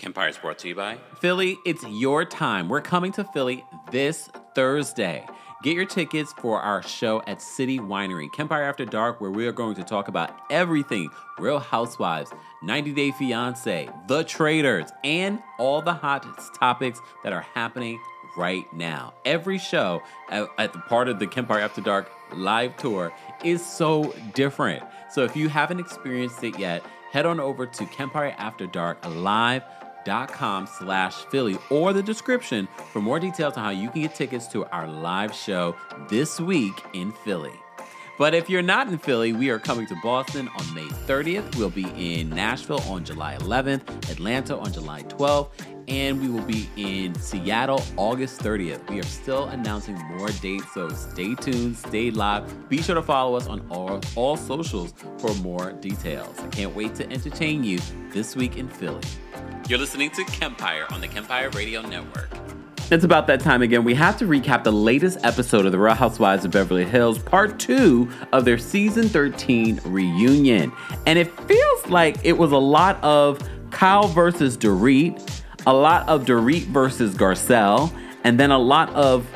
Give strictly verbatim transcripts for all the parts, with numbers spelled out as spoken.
Kempire is brought to you by Philly, it's your time. We're coming to Philly this Thursday. Get your tickets for our show at City Winery, Kempire After Dark, where we are going to talk about everything Real Housewives, ninety day fiance, The Traitors, and all the hot topics that are happening right now. Every show at, at the part of the Kempire After Dark live tour is so different. So if you haven't experienced it yet, head on over to Kempire After Dark Live. Dot com slash Philly or the description for more details on how you can get tickets to our live show this week in Philly. But if you're not in Philly, we are coming to Boston on May thirtieth. We'll be in Nashville on July eleventh, Atlanta on July twelfth, and we will be in Seattle August thirtieth. We are still announcing more dates, so stay tuned, stay live. Be sure to follow us on all, all socials for more details. I can't wait to entertain you this week in Philly. You're listening to Kempire on the Kempire Radio Network. It's about that time again. We have to recap the latest episode of The Real Housewives of Beverly Hills, part two of their season thirteen reunion. And it feels like it was a lot of Kyle versus Dorit, a lot of Dorit versus Garcelle, and then a lot of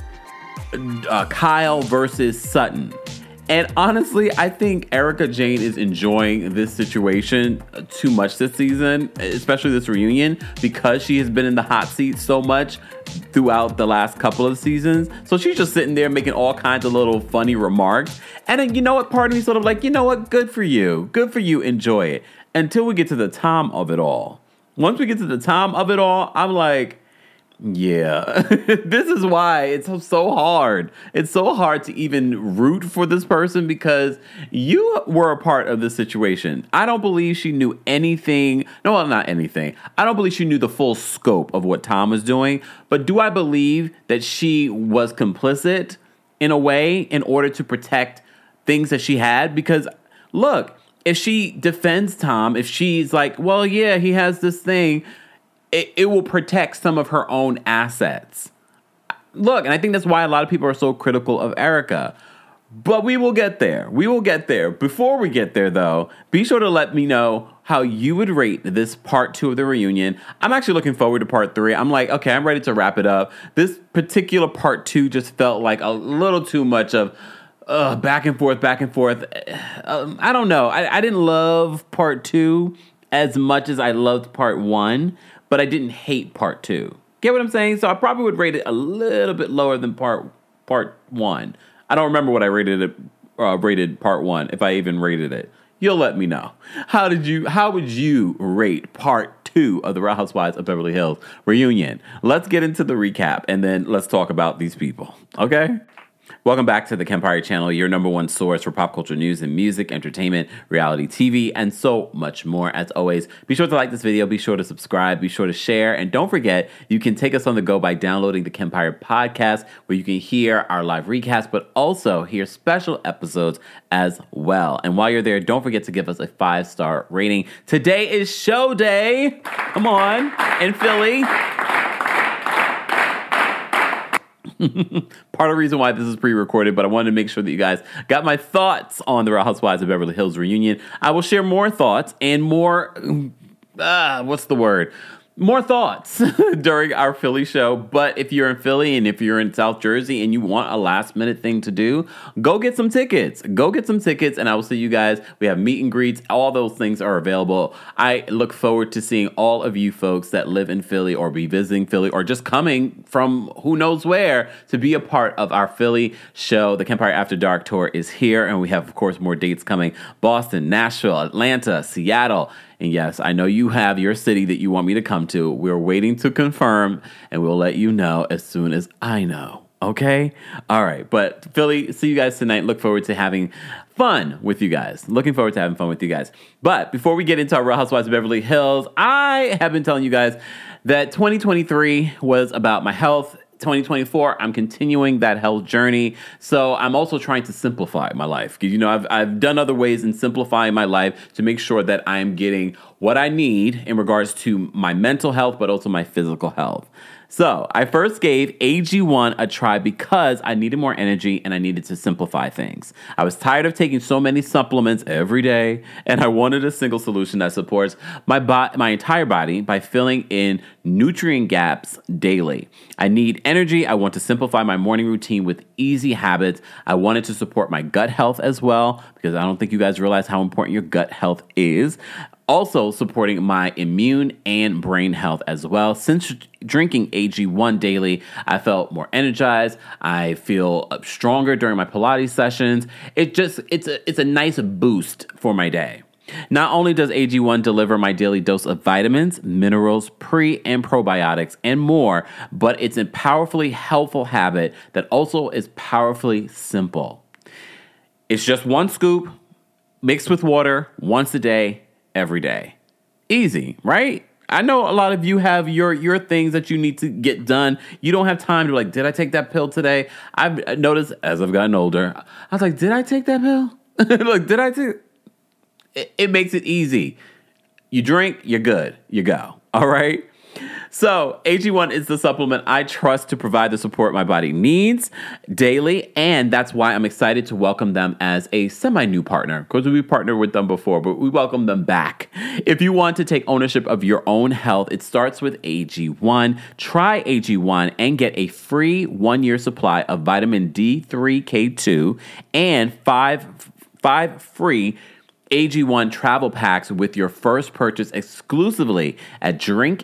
uh, Kyle versus Sutton. And honestly, I think Erika Jayne is enjoying this situation too much this season, especially this reunion, because she has been in the hot seat so much throughout the last couple of seasons. So she's just sitting there making all kinds of little funny remarks. And then, you know what, part of me sort of like, you know what, good for you. Good for you. Enjoy it. Until we get to the Tom of it all. Once we get to the Tom of it all, I'm like, yeah, this is why it's so hard. It's so hard to even root for this person because you were a part of this situation. I don't believe she knew anything. No, well, not anything. I don't believe she knew the full scope of what Tom was doing. But do I believe that she was complicit in a way in order to protect things that she had? Because look, if she defends Tom, if she's like, well, yeah, he has this thing, It, it will protect some of her own assets. Look, and I think that's why a lot of people are so critical of Erika. But we will get there. We will get there. Before we get there, though, be sure to let me know how you would rate this part two of the reunion. I'm actually looking forward to part three. I'm like, okay, I'm ready to wrap it up. This particular part two just felt like a little too much of uh, back and forth, back and forth. Uh, I don't know. I, I didn't love part two as much as I loved part one. But I didn't hate part two. Get what I'm saying? So I probably would rate it a little bit lower than part part one. I don't remember what I rated it. Uh, rated part one, if I even rated it. You'll let me know. How did you? How would you rate part two of the Real Housewives of Beverly Hills reunion? Let's get into the recap and then let's talk about these people. Okay. Welcome back to the Kempire Channel, your number one source for pop culture news and music, entertainment, reality T V, and so much more. As always, be sure to like this video, be sure to subscribe, be sure to share, and don't forget, you can take us on the go by downloading the Kempire podcast, where you can hear our live recasts, but also hear special episodes as well. And while you're there, don't forget to give us a five-star rating. Today is show day. Come on, in Philly. Part of the reason why this is pre-recorded, but I wanted to make sure that you guys got my thoughts on the Real Housewives of Beverly Hills reunion. I will share more thoughts and more, uh, what's the word? More thoughts during our Philly show. But if you're in Philly and if you're in South Jersey and you want a last minute thing to do, go get some tickets. Go get some tickets and I will see you guys. We have meet and greets. All those things are available. I look forward to seeing all of you folks that live in Philly or be visiting Philly or just coming from who knows where to be a part of our Philly show. The Kempire After Dark tour is here and we have, of course, more dates coming. Boston, Nashville, Atlanta, Seattle. And yes, I know you have your city that you want me to come to. We're waiting to confirm, and we'll let you know as soon as I know. Okay? All right. But Philly, see you guys tonight. Look forward to having fun with you guys. Looking forward to having fun with you guys. But before we get into our Real Housewives of Beverly Hills, I have been telling you guys that twenty twenty-three was about my health. twenty twenty-four, I'm continuing that health journey. So I'm also trying to simplify my life. Because, you know, I've, I've done other ways in simplifying my life to make sure that I'm getting what I need in regards to my mental health, but also my physical health. So I first gave A G one a try because I needed more energy and I needed to simplify things. I was tired of taking so many supplements every day, and I wanted a single solution that supports my bo- my entire body by filling in nutrient gaps daily. I need energy. I want to simplify my morning routine with easy habits. I wanted to support my gut health as well, because I don't think you guys realize how important your gut health is. Also supporting my immune and brain health as well. Since drinking A G one daily, I felt more energized. I feel stronger during my Pilates sessions. It just it's a it's a nice boost for my day. Not only does A G one deliver my daily dose of vitamins, minerals, pre and probiotics, and more, but it's a powerfully helpful habit that also is powerfully simple. It's just one scoop mixed with water once a day, every day. Easy, right? I know a lot of you have your your things that you need to get done. You don't have time to like, did I take that pill today? I've noticed as I've gotten older, I was like, did I take that pill? Like, did I take it? It makes it easy. You drink, you're good. You go. All right? So A G one is the supplement I trust to provide the support my body needs daily, and that's why I'm excited to welcome them as a semi-new partner, because we partnered with them before, but we welcome them back. If you want to take ownership of your own health, it starts with A G one. Try A G one and get a free one-year supply of vitamin D three K two and five, five free A G one travel packs with your first purchase exclusively at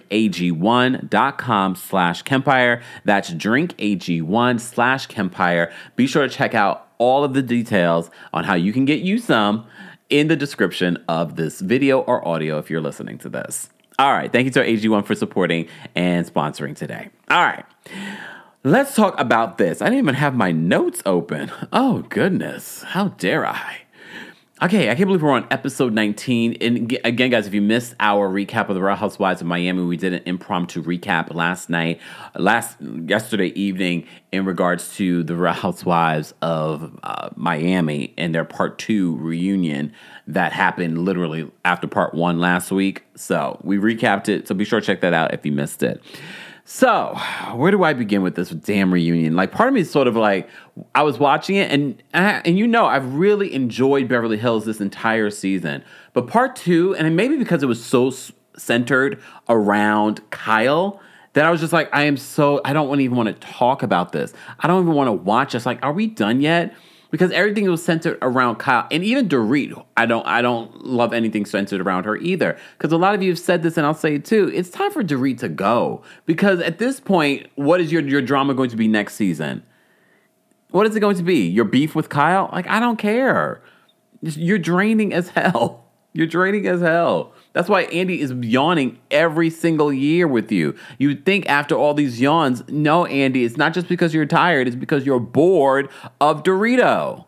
drinkag1.com slash Kempire. That's drinkag1 slash Kempire. Be sure to check out all of the details on how you can get you some in the description of this video or audio if you're listening to this. All right. Thank you to A G one for supporting and sponsoring today. All right. Let's talk about this. I didn't even have my notes open. Oh, goodness. How dare I? Okay, I can't believe we're on episode nineteen. And again, guys, if you missed our recap of the Real Housewives of Miami, we did an impromptu recap last night, last yesterday evening, in regards to the Real Housewives of uh, Miami and their part two reunion that happened literally after part one last week. So we recapped it. So be sure to check that out if you missed it. So, where do I begin with this damn reunion? Like, part of me is sort of like, I was watching it, and and you know, I've really enjoyed Beverly Hills this entire season. But part two, and maybe because it was so centered around Kyle, that I was just like, I am so, I don't even want to talk about this. I don't even want to watch this. Like, are we done yet? Because everything was centered around Kyle, and even Dorit. I don't, I don't love anything centered around her either. Because a lot of you have said this, and I'll say it too. It's time for Dorit to go. Because at this point, what is your your drama going to be next season? What is it going to be? Your beef with Kyle? Like, I don't care. You're draining as hell. You're draining as hell. That's why Andy is yawning every single year with you. You would think after all these yawns, no, Andy, it's not just because you're tired. It's because you're bored of Dorito.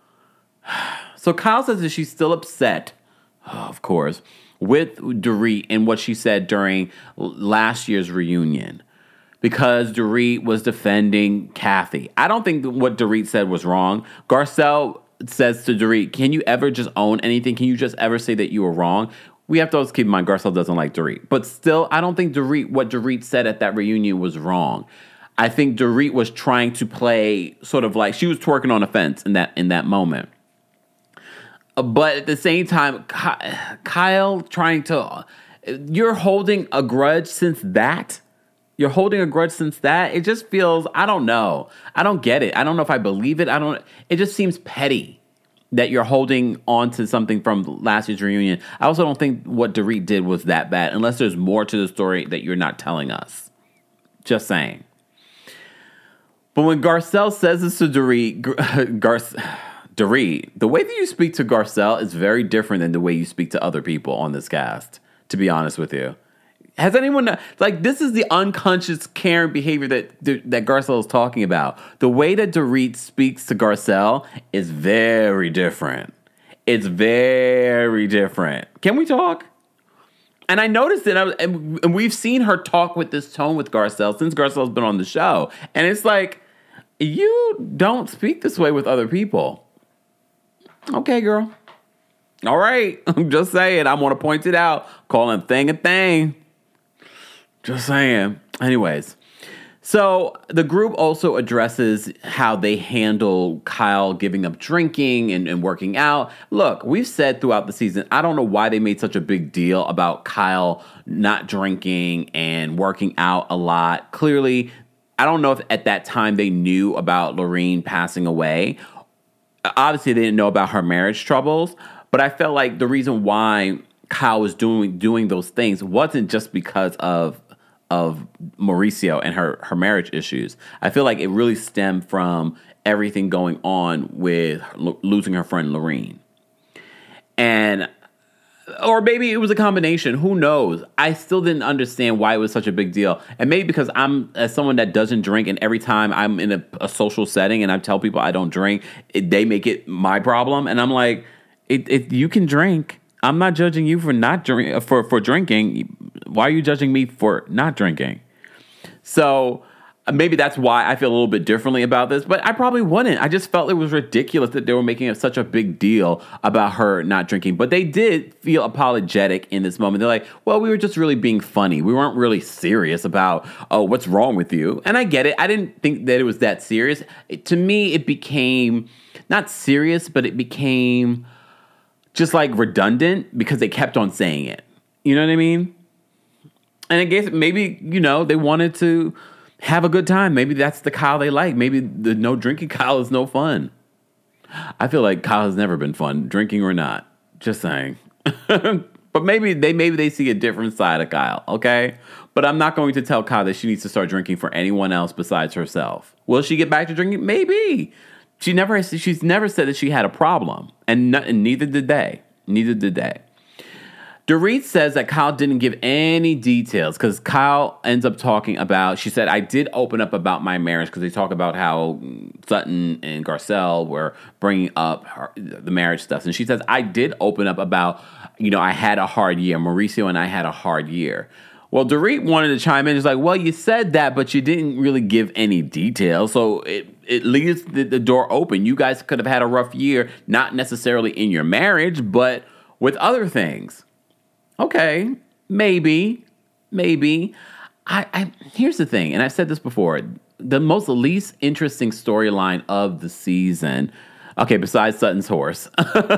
So Kyle says that she's still upset, oh, of course, with Dorit and what she said during last year's reunion. Because Dorit was defending Kathy. I don't think what Dorit said was wrong. Garcelle says to Dorit, can you ever just own anything? Can you just ever say that you were wrong? We have to always keep in mind Garcelle doesn't like Dorit. But still, I don't think Dorit, what Dorit said at that reunion was wrong. I think Dorit was trying to play sort of like, she was twerking on a fence in that in that moment. But at the same time, Kyle trying to, you're holding a grudge since that? You're holding a grudge since that? It just feels, I don't know. I don't get it. I don't know if I believe it. I don't, it just seems petty that you're holding on to something from last year's reunion. I also don't think what Dorit did was that bad, unless there's more to the story that you're not telling us. Just saying. But when Garcelle says this to Dorit, Gar- Dorit, the way that you speak to Garcelle is very different than the way you speak to other people on this cast, to be honest with you. Has anyone, like, this is the unconscious Karen behavior that that Garcelle is talking about. The way that Dorit speaks to Garcelle is very different. It's very different. Can we talk? And I noticed it, and we've seen her talk with this tone with Garcelle since Garcelle's been on the show. And it's like, you don't speak this way with other people. Okay, girl. All right. I'm just saying. I want to point it out. Calling thing a thing. Just saying. Anyways. So the group also addresses how they handle Kyle giving up drinking and, and working out. Look, we've said throughout the season, I don't know why they made such a big deal about Kyle not drinking and working out a lot. Clearly, I don't know if at that time they knew about Lorene passing away. Obviously, they didn't know about her marriage troubles. But I felt like the reason why Kyle was doing doing those things wasn't just because of of Mauricio and her, her marriage issues. I feel like it really stemmed from everything going on with lo- losing her friend Lorene. And, or maybe it was a combination. Who knows? I still didn't understand why it was such a big deal. And maybe because I'm, as someone that doesn't drink, and every time I'm in a, a social setting and I tell people I don't drink, it, they make it my problem. And I'm like, it, it, you can drink. I'm not judging you for not drink, for, for drinking. Why are you judging me for not drinking? So maybe that's why I feel a little bit differently about this, but I probably wouldn't. I just felt it was ridiculous that they were making such a big deal about her not drinking. But they did feel apologetic in this moment. They're like, well, we were just really being funny. We weren't really serious about, oh, what's wrong with you? And I get it. I didn't think that it was that serious. It, to me, it became not serious, but it became just like redundant because they kept on saying it. You know what I mean? And I guess maybe, you know, they wanted to have a good time. Maybe that's the Kyle they like. Maybe the no drinking Kyle is no fun. I feel like Kyle has never been fun, drinking or not. Just saying. But maybe they maybe they see a different side of Kyle, okay? But I'm not going to tell Kyle that she needs to start drinking for anyone else besides herself. Will she get back to drinking? Maybe. She never she's never said that she had a problem, and, not, and neither did they. Neither did they. Dorit says that Kyle didn't give any details because Kyle ends up talking about, she said, I did open up about my marriage because they talk about how Sutton and Garcelle were bringing up her, the marriage stuff. And she says, I did open up about, you know, I had a hard year. Mauricio and I had a hard year. Well, Dorit wanted to chime in. It's like, well, you said that, but you didn't really give any details. So it, it leaves the, the door open. You guys could have had a rough year, not necessarily in your marriage, but with other things. Okay, maybe, maybe. I, I here's the thing, and I've said this before. The most least interesting storyline of the season, okay, besides Sutton's horse.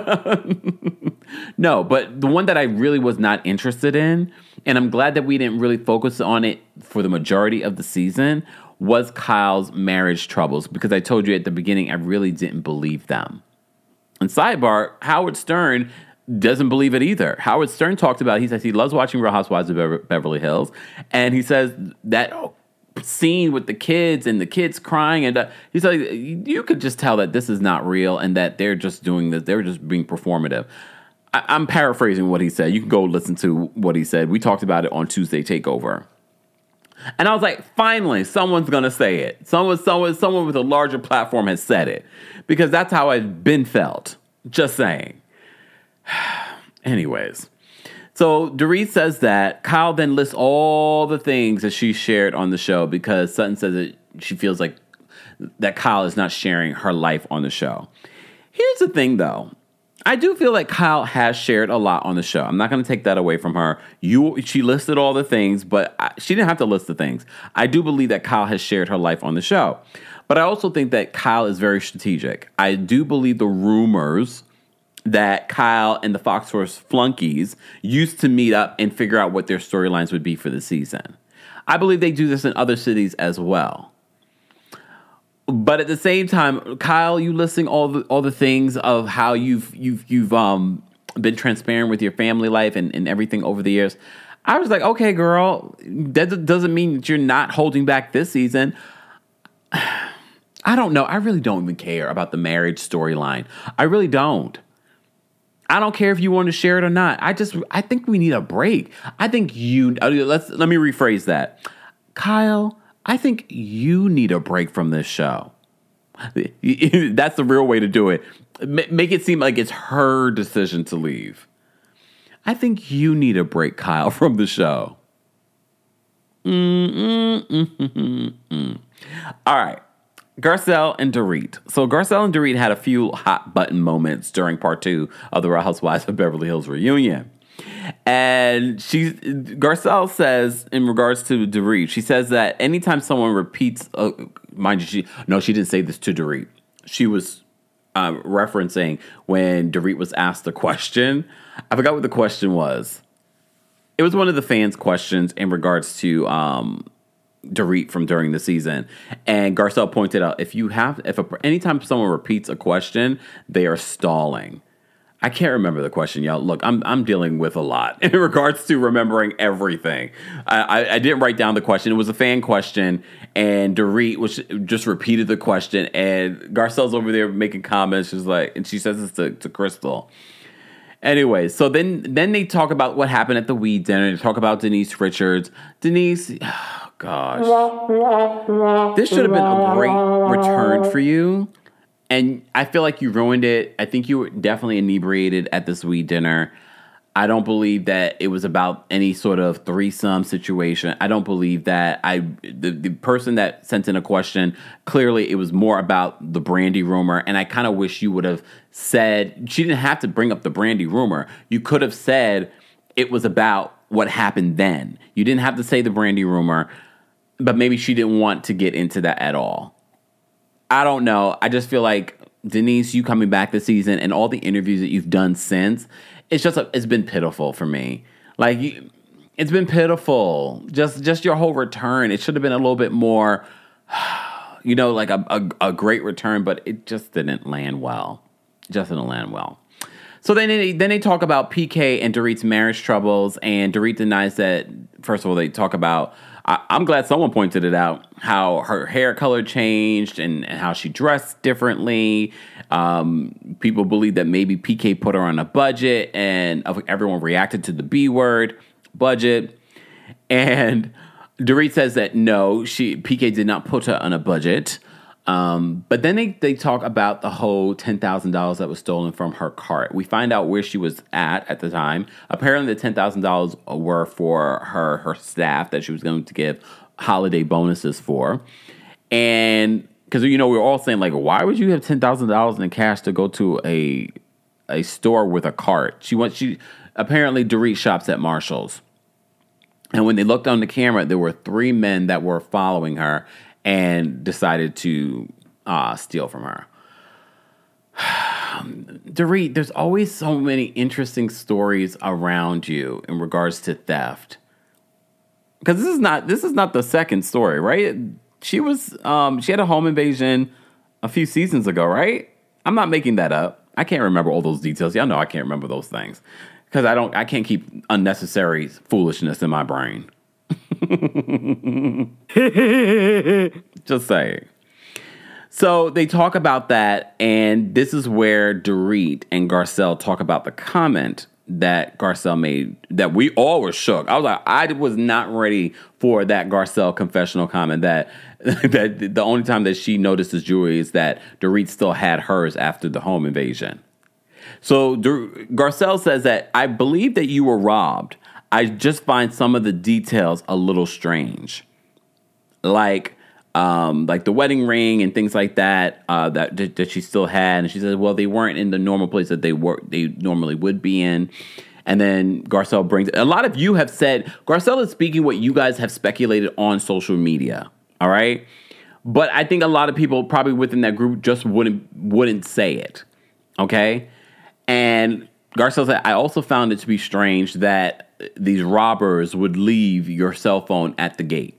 No, but the one that I really was not interested in, and I'm glad that we didn't really focus on it for the majority of the season, was Kyle's marriage troubles, because I told you at the beginning I really didn't believe them. And sidebar, Howard Stern doesn't believe it either. Howard Stern talked about, he says he loves watching Real Housewives of Bever- Beverly Hills, and he says that scene with the kids and the kids crying, and uh, he's like, you could just tell that this is not real and that they're just doing this, they're just being performative. I- I'm paraphrasing what he said. You can go listen to what he said. We talked about it on Tuesday Takeover. And I was like, finally, someone's going to say it. Someone, someone, someone with a larger platform has said it, because that's how I've been felt. Just saying. Anyways, so Dorit says that Kyle then lists all the things that she shared on the show, because Sutton says that she feels like that Kyle is not sharing her life on the show. Here's the thing, though. I do feel like Kyle has shared a lot on the show. I'm not going to take that away from her. You, she listed all the things, but I, she didn't have to list the things. I do believe that Kyle has shared her life on the show. But I also think that Kyle is very strategic. I do believe the rumors that Kyle and the Fox Force flunkies used to meet up and figure out what their storylines would be for the season. I believe they do this in other cities as well. But at the same time, Kyle, you listing all the all the things of how you've you've you've um been transparent with your family life and, and everything over the years. I was like, okay, girl, that doesn't mean that you're not holding back this season. I don't know. I really don't even care about the marriage storyline. I really don't. I don't care if you want to share it or not. I just, I think we need a break. I think you, let's, let me rephrase that. Kyle, I think you need a break from this show. That's the real way to do it. Make it seem like it's her decision to leave. I think you need a break, Kyle, from the show. Mm-mm-mm-mm-mm. All right. Garcelle and Dorit. So Garcelle and Dorit had a few hot button moments during part two of the Real Housewives of Beverly Hills reunion. And she, Garcelle says, in regards to Dorit, she says that anytime someone repeats, uh, mind you, she, no, she didn't say this to Dorit. She was uh, referencing when Dorit was asked the question. I forgot what the question was. It was one of the fans' questions in regards to um, Dorit from during the season. And Garcelle pointed out, if you have, if a, anytime someone repeats a question, they are stalling. I can't remember the question, y'all. Look, I'm I'm dealing with a lot in regards to remembering everything. I, I, I didn't write down the question. It was a fan question, and Dorit was just repeated the question, and Garcelle's over there making comments. She's like, and she says this to, to Crystal. Anyway, so then then they talk about what happened at the weed dinner. They talk about Denise Richards. Denise, oh gosh, this should have been a great return for you. And I feel like you ruined it. I think you were definitely inebriated at this weed dinner. I don't believe that it was about any sort of threesome situation. I don't believe that. I the, the person that sent in a question, clearly it was more about the Brandy rumor. And I kind of wish you would have said, she didn't have to bring up the Brandy rumor. You could have said it was about what happened then. You didn't have to say the Brandy rumor, but maybe she didn't want to get into that at all. I don't know. I just feel like, Denise, you coming back this season and all the interviews that you've done since, it's just, a, it's been pitiful for me. Like, you, it's been pitiful. Just just your whole return. It should have been a little bit more, you know, like a, a, a great return, but it just didn't land well. It just didn't land well. So then they, then they talk about P K and Dorit's marriage troubles, and Dorit denies that. First of all, they talk about, I, I'm glad someone pointed it out, how her hair color changed and, and how she dressed differently. Um, people believe that maybe P K put her on a budget, and everyone reacted to the B word, budget. And Dorit says that no, she P K did not put her on a budget. Um, but then they, they talk about the whole ten thousand dollars that was stolen from her cart. We find out where she was at at the time. Apparently the ten thousand dollars were for her, her staff that she was going to give holiday bonuses for. And because, you know, we were all saying, like, why would you have ten thousand dollars in cash to go to a a store with a cart? She went, she apparently Dorit shops at Marshall's. And when they looked on the camera, there were three men that were following her and decided to uh, steal from her. Dorit, there's always so many interesting stories around you in regards to theft. Because this is not this is not the second story, right? She was um, she had a home invasion a few seasons ago, right? I'm not making that up. I can't remember all those details. Y'all know I can't remember those things because I don't. I can't keep unnecessary foolishness in my brain. Just saying. So they talk about that, and this is where Dorit and Garcelle talk about the comment that Garcelle made that we all were shook. I was like, I was not ready for that Garcelle confessional comment that that the only time that she notices jewelry is that Dorit still had hers after the home invasion. So Dur- Garcelle says that I believe that you were robbed. I just find some of the details a little strange, like um, like the wedding ring and things like that uh, that that she still had. And she says, well, they weren't in the normal place that they were they normally would be in. And then Garcelle brings a lot of you have said Garcelle is speaking what you guys have speculated on social media. All right, but I think a lot of people probably within that group just wouldn't wouldn't say it. OK, and Garcelle said, I also found it to be strange that these robbers would leave your cell phone at the gate.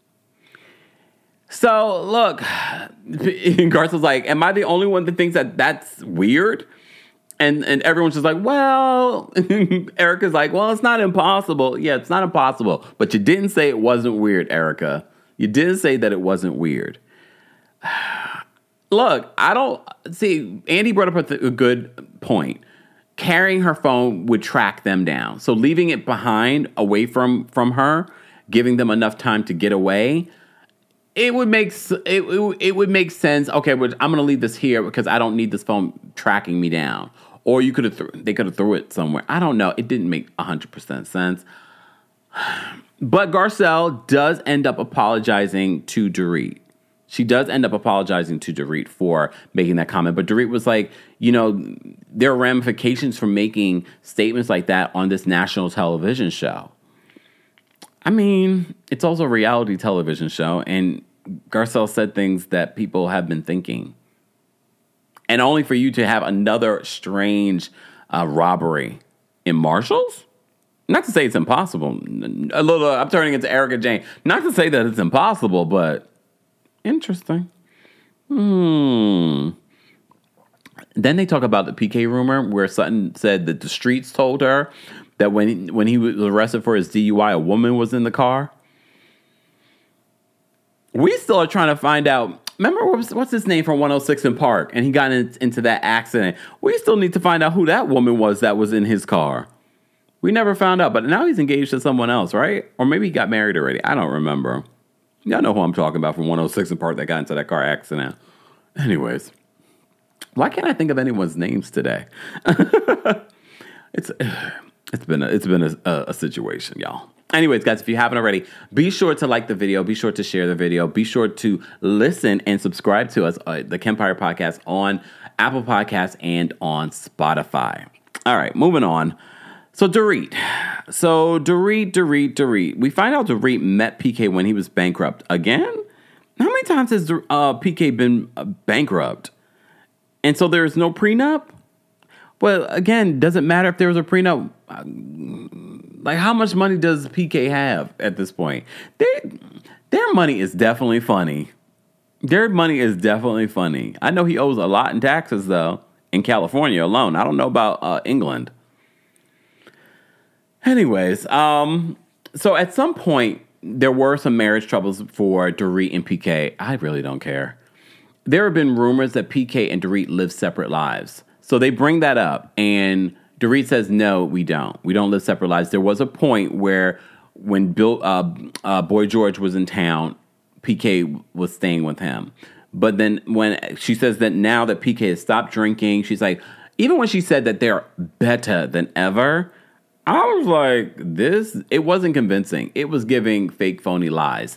So, look, Garcelle's like, am I the only one that thinks that that's weird? And and everyone's just like, well, Erica's like, well, it's not impossible. Yeah, it's not impossible. But you didn't say it wasn't weird, Erica. You didn't say that it wasn't weird. Look, I don't, see, Andy brought up a good point. Carrying her phone would track them down. So leaving it behind, away from, from her, giving them enough time to get away, it would make it, it, it would make sense. Okay, but I'm going to leave this here because I don't need this phone tracking me down. Or you could have th- they could have threw it somewhere. I don't know. It didn't make one hundred percent sense. But Garcelle does end up apologizing to Dorit. She does end up apologizing to Dorit for making that comment. But Dorit was like, you know, there are ramifications for making statements like that on this national television show. I mean, it's also a reality television show. And Garcelle said things that people have been thinking. And only for you to have another strange uh, robbery in Marshall's? Not to say it's impossible. A little, I'm turning into Erica Jane. Not to say that it's impossible, but interesting. Hmm. Then they talk about the P K rumor where Sutton said that the streets told her that when, when he was arrested for his D U I, a woman was in the car. We still are trying to find out. Remember, what's, what's his name from one oh six in Park? And he got in, into that accident. We still need to find out who that woman was that was in his car. We never found out, but now he's engaged to someone else, right? Or maybe he got married already. I don't remember. Y'all know who I'm talking about from one oh six in Park that got into that car accident. Anyways, why can't I think of anyone's names today? it's it's been a, it's been a, a, a situation, y'all. Anyways, guys, if you haven't already, be sure to like the video. Be sure to share the video. Be sure to listen and subscribe to us, uh, the Kempire Podcast, on Apple Podcasts and on Spotify. All right, moving on. So Dorit. So Dorit, Dorit, Dorit. We find out Dorit met P K when he was bankrupt. Again? How many times has uh, P K been uh, bankrupt? And so there's no prenup? Well, again, doesn't matter if there was a prenup. Like, how much money does P K have at this point? They, their money is definitely funny. Their money is definitely funny. I know he owes a lot in taxes, though, in California alone. I don't know about uh, England. Anyways, um, so at some point, there were some marriage troubles for Dorit and P K. I really don't care. There have been rumors that P K and Dorit live separate lives. So they bring that up, and Dorit says, no, we don't. We don't live separate lives. There was a point where when Bill, uh, uh, Boy George was in town, P K was staying with him. But then when she says that now that P K has stopped drinking, she's like, even when she said that they're better than ever, I was like, this, it wasn't convincing. It was giving fake, phony lies.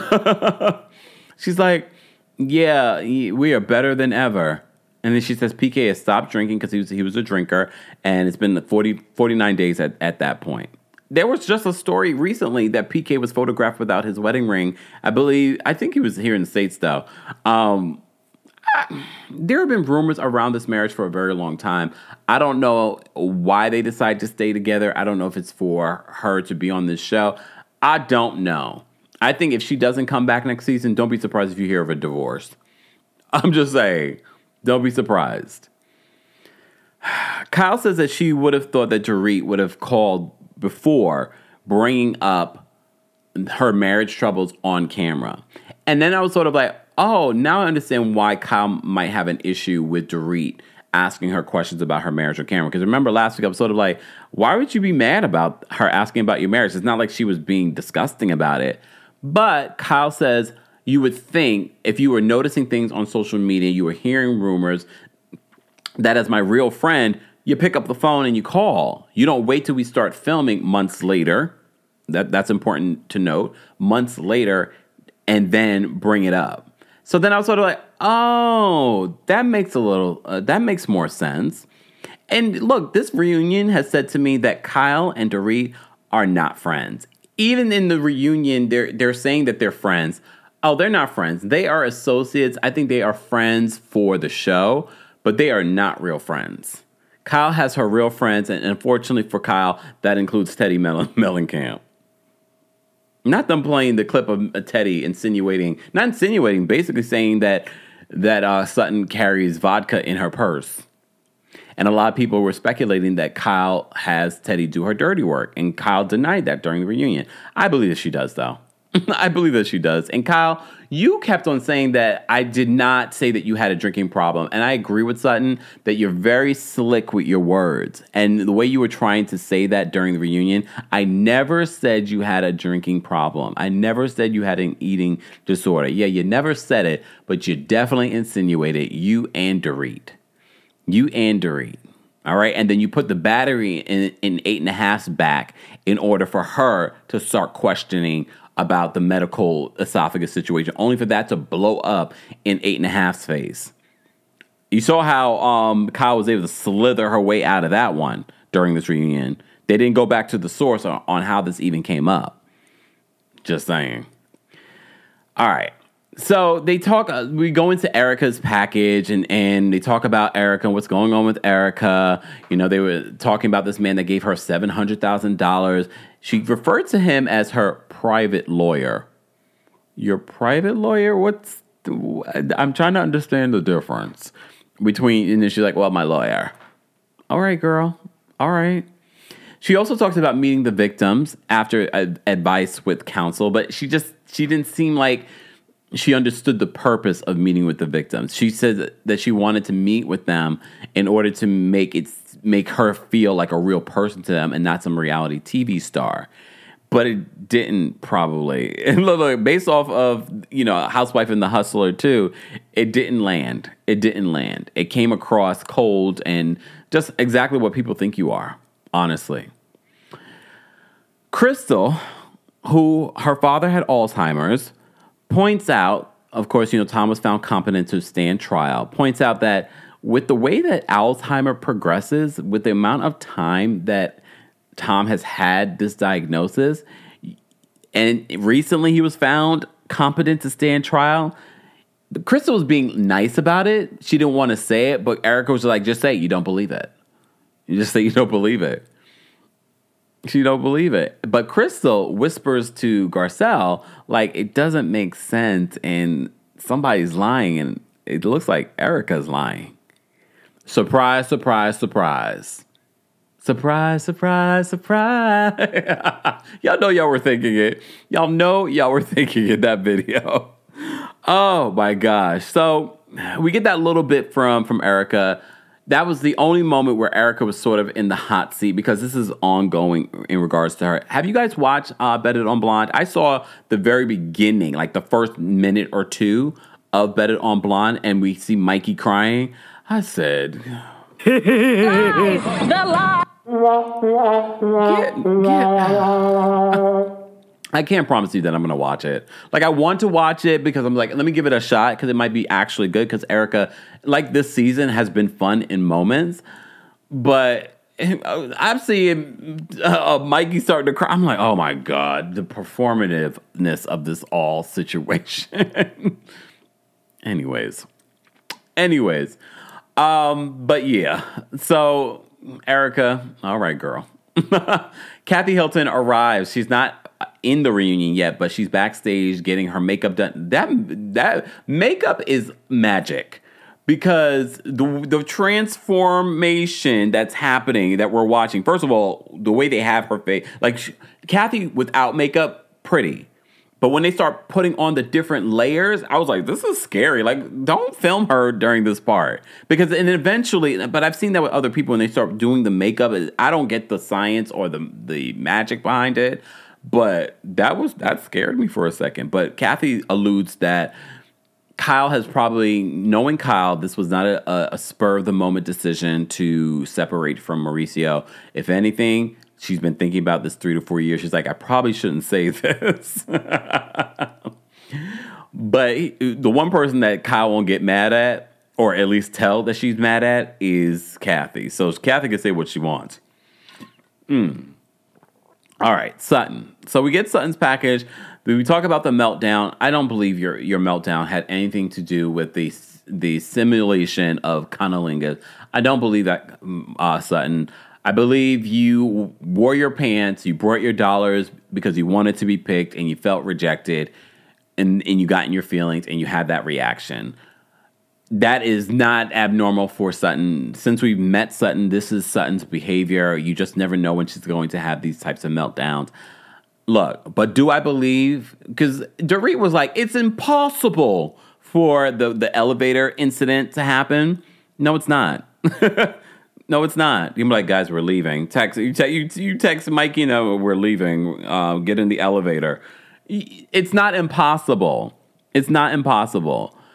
She's like, yeah, we are better than ever. And then she says P K has stopped drinking because he was he was a drinker, and it's been forty, forty-nine days at, at that point. There was just a story recently that P K was photographed without his wedding ring. I believe, I think he was here in the States, though. Um, I, there have been rumors around this marriage for a very long time. I don't know why they decide to stay together. I don't know if it's for her to be on this show. I don't know. I think if she doesn't come back next season, don't be surprised if you hear of a divorce. I'm just saying, don't be surprised. Kyle says that she would have thought that Dorit would have called before bringing up her marriage troubles on camera. And then I was sort of like, oh, now I understand why Kyle might have an issue with Dorit asking her questions about her marriage on camera. Because remember last week, I was sort of like, why would you be mad about her asking about your marriage? It's not like she was being disgusting about it. But Kyle says you would think if you were noticing things on social media, you were hearing rumors, that as my real friend, you pick up the phone and you call. You don't wait till we start filming months later. That That's important to note. Months later, and then bring it up. So then I was sort of like, oh, that makes a little, uh, that makes more sense. And look, this reunion has said to me that Kyle and Dorit are not friends. Even in the reunion, they're they're saying that they're friends. Oh, they're not friends. They are associates. I think they are friends for the show, but they are not real friends. Kyle has her real friends, and unfortunately for Kyle, that includes Teddi Mell- Mellencamp. Not them playing the clip of Teddi insinuating, not insinuating, basically saying that that uh, Sutton carries vodka in her purse. And a lot of people were speculating that Kyle has Teddi do her dirty work. And Kyle denied that during the reunion. I believe that she does, though. I believe that she does. And Kyle, you kept on saying that I did not say that you had a drinking problem. And I agree with Sutton that you're very slick with your words. And the way you were trying to say that during the reunion, I never said you had a drinking problem. I never said you had an eating disorder. Yeah, you never said it, but you definitely insinuated you and Dorit. You and Dorit. All right. And then you put the battery in, in eight and a half's back in order for her to start questioning about the medical esophagus situation, only for that to blow up in eight and a half's face. You saw how um, Kyle was able to slither her way out of that one during this reunion. They didn't go back to the source on, on how this even came up. Just saying. All right. So they talk, uh, we go into Erica's package and, and they talk about Erica and what's going on with Erica. You know, they were talking about this man that gave her seven hundred thousand dollars. She referred to him as her private lawyer. Your private lawyer? What's, the, I'm trying to understand the difference between, and then she's like, well, my lawyer. All right, girl. All right. She also talks about meeting the victims after uh, advice with counsel, but she just, she didn't seem like she understood the purpose of meeting with the victims. She said that she wanted to meet with them in order to make it make her feel like a real person to them and not some reality T V star. But it didn't probably. And look, look, based off of, you know, Housewife and the Hustler too, it didn't land. It didn't land. It came across cold and just exactly what people think you are, honestly. Crystal, who her father had Alzheimer's, points out, of course, you know, Tom was found competent to stand trial, points out that with the way that Alzheimer progresses, with the amount of time that Tom has had this diagnosis, and recently he was found competent to stand trial, Crystal was being nice about it. She didn't want to say it, but Erica was like, just say you don't believe it. You just say you don't believe it. She don't believe it. But Crystal whispers to Garcelle, like, it doesn't make sense and somebody's lying and it looks like Erica's lying. Surprise, surprise, surprise. Surprise, surprise, surprise. Y'all know y'all were thinking it. Y'all know y'all were thinking in that video. Oh, my gosh. So we get that little bit from, from Erica. That was the only moment where Erica was sort of in the hot seat because this is ongoing in regards to her. Have you guys watched uh, Bet It on Blonde? I saw the very beginning, like the first minute or two of Bet It on Blonde, and we see Mikey crying. I said, Lies, the lie. Get, get. I can't promise you that I'm going to watch it. Like, I want to watch it because I'm like, let me give it a shot because it might be actually good because Erica, like this season, has been fun in moments. But I'm seeing uh, Mikey starting to cry. I'm like, oh, my God, the performativeness of this all situation. Anyways. Anyways. Um, but, yeah. So, Erica, all right, girl. Kathy Hilton arrives. She's not in the reunion yet, but she's backstage getting her makeup done. That that makeup is magic because the the transformation that's happening that we're watching. First of all, the way they have her face, like she, Kathy without makeup, pretty. But when they start putting on the different layers, I was like, this is scary. Like, don't film her during this part. Because, and eventually, but I've seen that with other people when they start doing the makeup. I don't get the science or the, the magic behind it. But that was, that scared me for a second. But Kathy alludes that Kyle has probably, knowing Kyle, this was not a, a spur of the moment decision to separate from Mauricio. If anything, she's been thinking about this three to four years. She's like, I probably shouldn't say this. But he, the one person that Kyle won't get mad at, or at least tell that she's mad at, is Kathy. So Kathy can say what she wants. Mm. All right, Sutton. So we get Sutton's package. We talk about the meltdown. I don't believe your your meltdown had anything to do with the the simulation of cunnilingus. I don't believe that, uh, Sutton. I believe you wore your pants, you brought your dollars because you wanted to be picked and you felt rejected and, and you got in your feelings and you had that reaction. That is not abnormal for Sutton. Since we've met Sutton, this is Sutton's behavior. You just never know when she's going to have these types of meltdowns. Look, but do I believe, because Dorit was like, it's impossible for the, the elevator incident to happen. No, it's not. No, it's not. You're like, guys, we're leaving. Text you, te- you, you text Mike, you know, we're leaving. Uh, get in the elevator. It's not impossible. It's not impossible.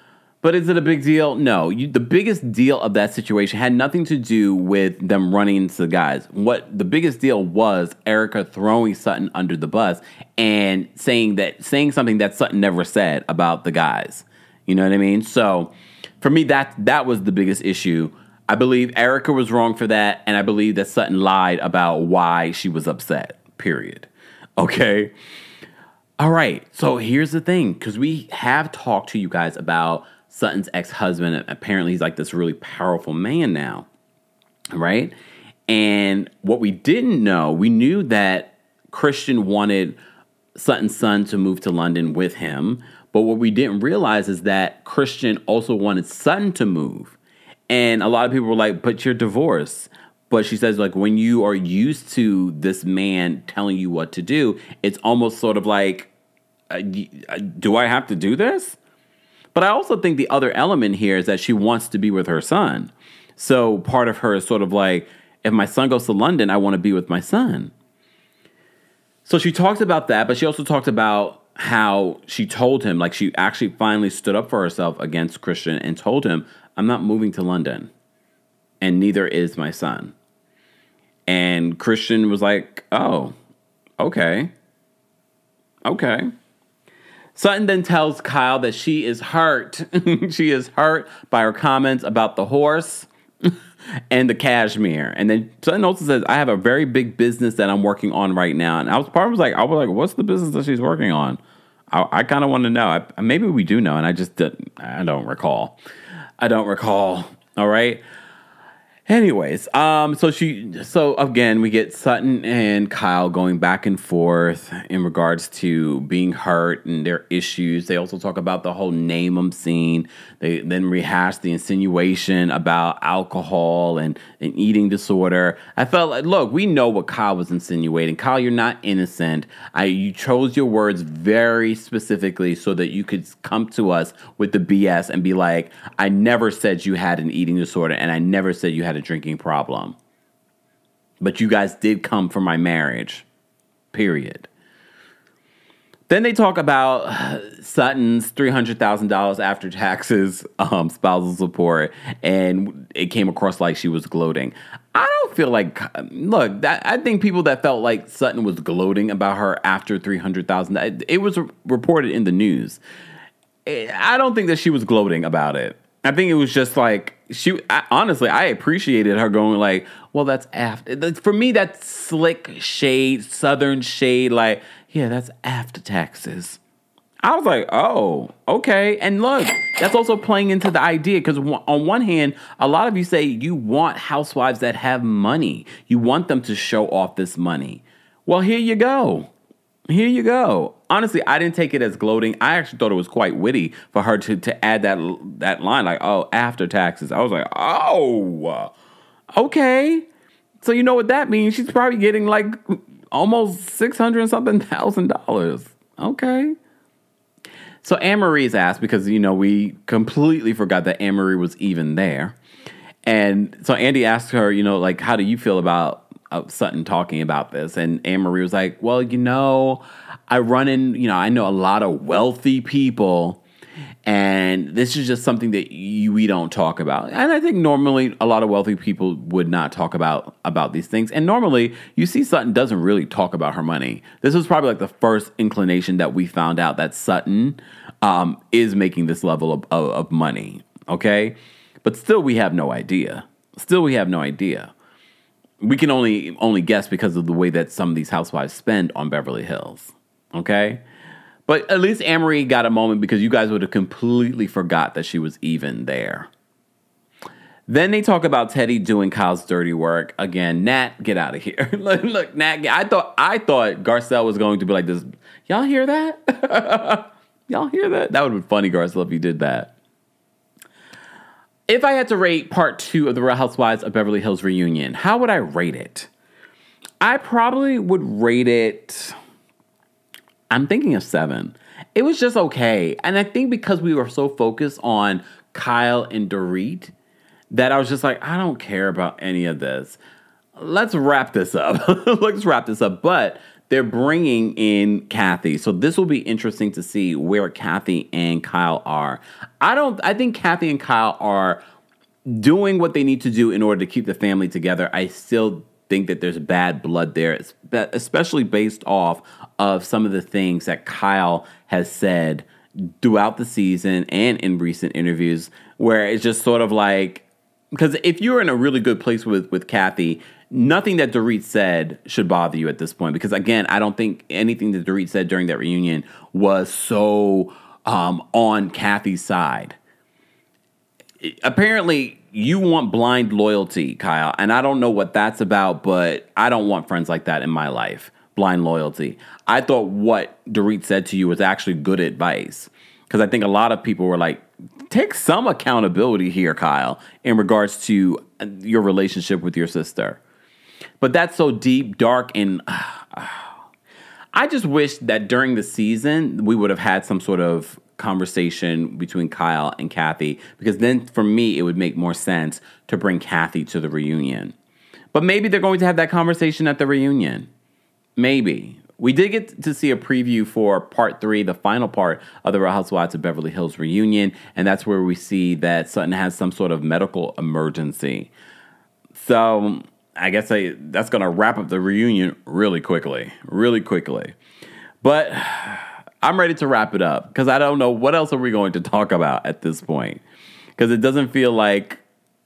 But is it a big deal? No. You, the biggest deal of that situation had nothing to do with them running into the guys. What the biggest deal was Erica throwing Sutton under the bus and saying that saying something that Sutton never said about the guys. You know what I mean? So for me, that that was the biggest issue. I believe Erica was wrong for that, and I believe that Sutton lied about why she was upset, period. Okay? All right, so here's the thing, because we have talked to you guys about Sutton's ex-husband. Apparently, he's like this really powerful man now, right? And what we didn't know, we knew that Christian wanted Sutton's son to move to London with him, but what we didn't realize is that Christian also wanted Sutton to move. And a lot of people were like, but you're divorced. But she says, like, when you are used to this man telling you what to do, it's almost sort of like, uh, do I have to do this? But I also think the other element here is that she wants to be with her son. So part of her is sort of like, if my son goes to London, I want to be with my son. So she talked about that, but she also talked about how she told him, like she actually finally stood up for herself against Christian and told him, I'm not moving to London, and neither is my son. And Christian was like, oh, okay. Okay. Sutton then tells Kyle that she is hurt. She is hurt by her comments about the horse and the cashmere. And then Sutton also says, I have a very big business that I'm working on right now. And I was part of was like, I was like, what's the business that she's working on? I, I kind of want to know. I, maybe we do know, and I just didn't, I don't recall. I don't recall. All right. Anyways, um, so she, so again, we get Sutton and Kyle going back and forth in regards to being hurt and their issues. They also talk about the whole name 'em scene. They then rehash the insinuation about alcohol and an eating disorder. I felt like, look, we know what Kyle was insinuating. Kyle, you're not innocent. I, you chose your words very specifically so that you could come to us with the B S and be like, I never said you had an eating disorder, and I never said you had a drinking problem. But you guys did come for my marriage. Period. Then they talk about Sutton's three hundred thousand dollars after taxes um, spousal support, and it came across like she was gloating. I don't feel like, look, that, I think people that felt like Sutton was gloating about her after three hundred thousand dollars, it was reported in the news. I don't think that she was gloating about it. I think it was just like, she, I, honestly, I appreciated her going like, well, that's after, for me, that's slick shade, southern shade, like, yeah, that's after taxes. I was like, oh, okay. And look, that's also playing into the idea, because on one hand, a lot of you say you want housewives that have money. You want them to show off this money. Well, here you go. Here you go. Honestly, I didn't take it as gloating. I actually thought it was quite witty for her to, to add that that line, like, oh, after taxes. I was like, oh, okay. So you know what that means? She's probably getting like almost six hundred and something thousand dollars. Okay. So Anne-Marie's asked, because, you know, we completely forgot that Anne-Marie was even there. And so Andy asked her, you know, like, how do you feel about uh, Sutton talking about this? And Anne-Marie was like, well, you know, I run in, you know, I know a lot of wealthy people, and this is just something that you, we don't talk about. And I think normally a lot of wealthy people would not talk about, about these things. And normally you see Sutton doesn't really talk about her money. This was probably like the first inclination that we found out that Sutton um, is making this level of, of, of money. Okay. But still, we have no idea. Still, we have no idea. We can only, only guess because of the way that some of these housewives spend on Beverly Hills. Okay. But at least Anne-Marie got a moment, because you guys would have completely forgot that she was even there. Then they talk about Teddy doing Kyle's dirty work. Again, Nat, get out of here. look, look, Nat, I thought I thought Garcelle was going to be like this. Y'all hear that? Y'all hear that? That would have been funny, Garcelle, if you did that. If I had to rate part two of the Real Housewives of Beverly Hills reunion, how would I rate it? I probably would rate it, I'm thinking of seven. It was just okay. And I think because we were so focused on Kyle and Dorit that I was just like, I don't care about any of this. Let's wrap this up. Let's wrap this up. But they're bringing in Kathy. So this will be interesting to see where Kathy and Kyle are. I don't, I think Kathy and Kyle are doing what they need to do in order to keep the family together. I still think that there's bad blood there, especially based off of some of the things that Kyle has said throughout the season and in recent interviews, where it's just sort of like, because if you're in a really good place with, with Kathy, nothing that Dorit said should bother you at this point. Because again, I don't think anything that Dorit said during that reunion was so um, on Kathy's side. Apparently, you want blind loyalty, Kyle, and I don't know what that's about, but I don't want friends like that in my life. Blind loyalty. I thought what Dorit said to you was actually good advice, because I think a lot of people were like, take some accountability here, Kyle, in regards to your relationship with your sister. But that's so deep, dark, and uh, I just wish that during the season we would have had some sort of conversation between Kyle and Kathy, because then for me it would make more sense to bring Kathy to the reunion. But maybe they're going to have that conversation at the reunion. Maybe. We did get to see a preview for part three, the final part of the Real Housewives of Beverly Hills reunion, and that's where we see that Sutton has some sort of medical emergency. So I guess I, that's going to wrap up the reunion really quickly, really quickly. But I'm ready to wrap it up, because I don't know what else are we going to talk about at this point, because it doesn't feel like,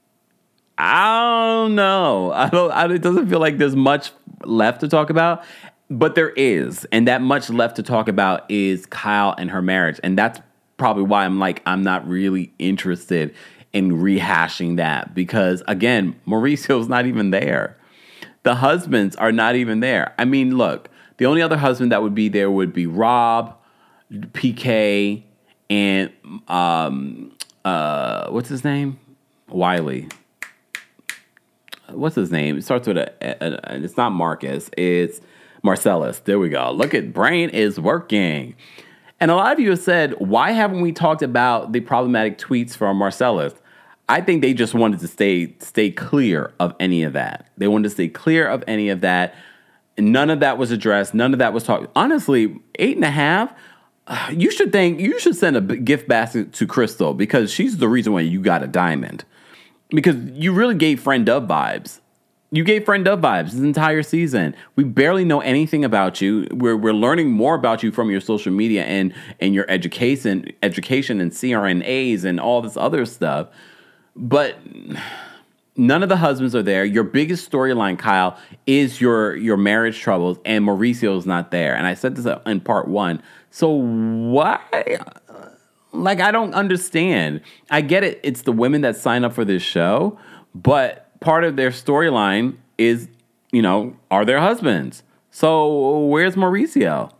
I don't know. I don't, I, it doesn't feel like there's much left to talk about, but there is. And that much left to talk about is Kyle and her marriage. And that's probably why I'm like, I'm not really interested in rehashing that, because again, Mauricio's not even there. The husbands are not even there. I mean, look, the only other husband that would be there would be Rob, P K, and um, uh, what's his name? Wiley. What's his name? It starts with a, a, a. It's not Marcus. It's Marcellus. There we go. Look at brain is working. And a lot of you have said, why haven't we talked about the problematic tweets from Marcellus? I think they just wanted to stay stay clear of any of that. They wanted to stay clear of any of that. None of that was addressed. None of that was talked. Honestly, eight and a half. You should think you should send a gift basket to Crystal, because she's the reason why you got a diamond. Because you really gave Friend Dove vibes. You gave Friend Dove vibes this entire season. We barely know anything about you. We're we're learning more about you from your social media and and your education, education and C R N As and all this other stuff. But none of the husbands are there. Your biggest storyline, Kyle, is your your marriage troubles, and Mauricio's not there. And I said this in part one. So why? Like, I don't understand. I get it. It's the women that sign up for this show, but part of their storyline is, you know, are their husbands. So where's Mauricio?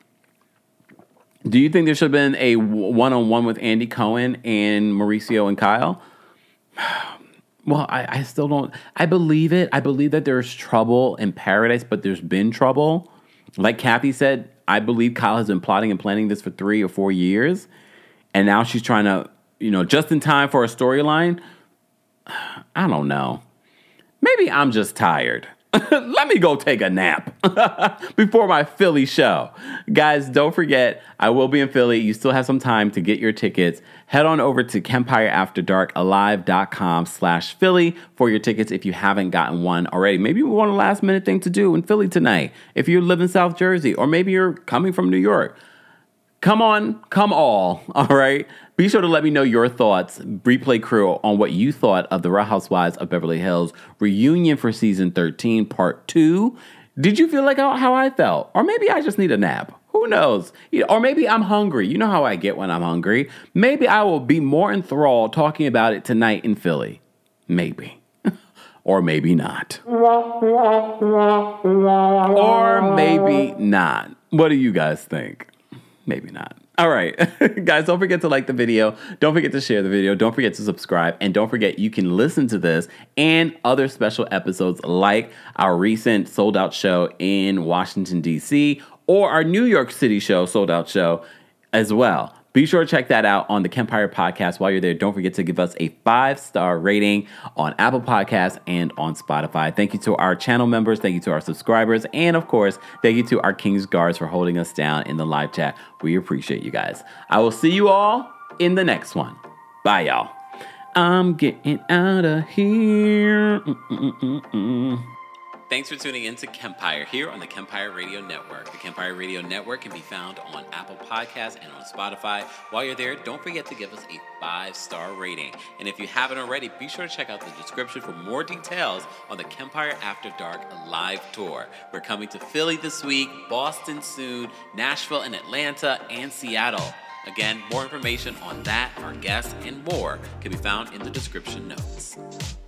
Do you think there should have been a one-on-one with Andy Cohen and Mauricio and Kyle? Well, I, I still don't. I believe it. I believe that there's trouble in paradise, but there's been trouble. Like Kathy said, I believe Kyle has been plotting and planning this for three or four years. And now she's trying to, you know, just in time for a storyline. I don't know. Maybe I'm just tired. Let me go take a nap before my Philly show. Guys, don't forget, I will be in Philly. You still have some time to get your tickets. Head on over to Kempire After Dark Alive dot com slash Philly for your tickets if you haven't gotten one already. Maybe you want a last minute thing to do in Philly tonight if you live in South Jersey, or maybe you're coming from New York. Come on, come all, all right? Be sure to let me know your thoughts, Replay Crew, on what you thought of the Real Housewives of Beverly Hills reunion for season thirteen, part two. Did you feel like how I felt? Or maybe I just need a nap. Who knows? Or maybe I'm hungry. You know how I get when I'm hungry. Maybe I will be more enthralled talking about it tonight in Philly. Maybe. Or maybe not. Or maybe not. What do you guys think? Maybe not. All right. Guys, don't forget to like the video. Don't forget to share the video. Don't forget to subscribe. And don't forget, you can listen to this and other special episodes like our recent sold out show in Washington, D C, or our New York City show, sold out show as well. Be sure to check that out on the Kempire Podcast. While you're there, don't forget to give us a five-star rating on Apple Podcasts and on Spotify. Thank you to our channel members. Thank you to our subscribers. And, of course, thank you to our King's Guards for holding us down in the live chat. We appreciate you guys. I will see you all in the next one. Bye, y'all. I'm getting out of here. Mm-mm-mm-mm. Thanks for tuning in to Kempire here on the Kempire Radio Network. The Kempire Radio Network can be found on Apple Podcasts and on Spotify. While you're there, don't forget to give us a five-star rating. And if you haven't already, be sure to check out the description for more details on the Kempire After Dark live tour. We're coming to Philly this week, Boston soon, Nashville and Atlanta, and Seattle. Again, more information on that, our guests, and more can be found in the description notes.